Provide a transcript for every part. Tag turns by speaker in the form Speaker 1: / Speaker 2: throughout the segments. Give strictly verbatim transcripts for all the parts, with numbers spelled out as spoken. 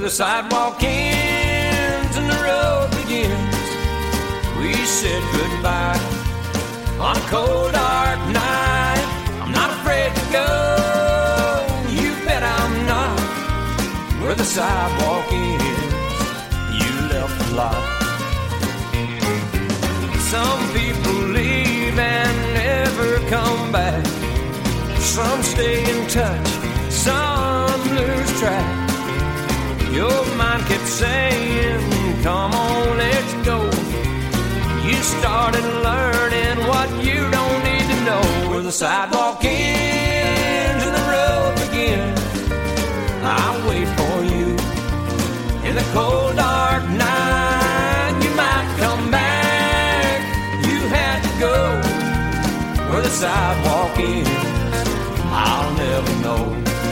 Speaker 1: the sidewalk ends and the road begins. We said goodbye on a cold dark night. I'm not afraid to go, you bet I'm not. Where the sidewalk ends, you left a lot. Some people leave and never come back. Some stay in touch, some lose track. Your mind kept saying, come on, let's go. You started learning what you don't need to know. Where the sidewalk ends and the road begins, I'll wait for you in the cold dark night. You might come back, you had to go. Where the sidewalk ends, I'll never know.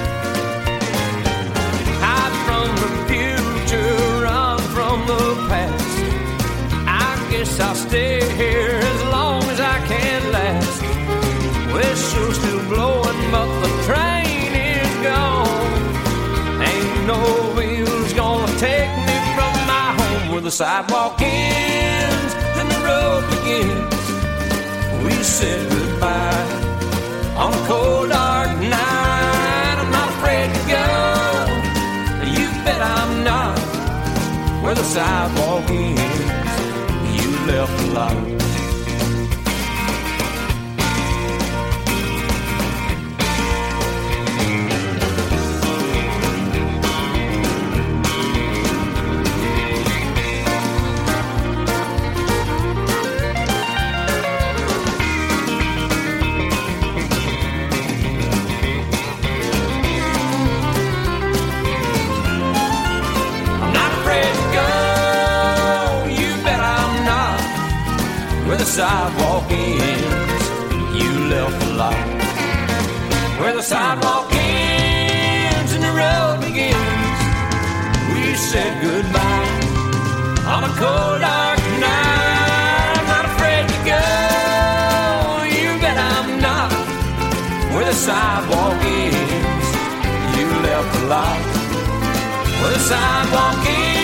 Speaker 1: Hide from the future, run from the past. I guess I'll stay here as long as I can last. Whistle's still blowing, but the train is gone. Ain't no wheels gonna take me from my home. Where the sidewalk ends and the road begins, we said goodbye on a cold dark night. I'm not afraid to go, you bet I'm not. Where the sidewalk ends, you left a lot. Where the sidewalk ends, you left a lot. Where the sidewalk ends and the road begins, we said goodbye on a cold dark night. I'm not afraid to go, you bet I'm not. Where the sidewalk ends, you left a lot. Where the sidewalk ends,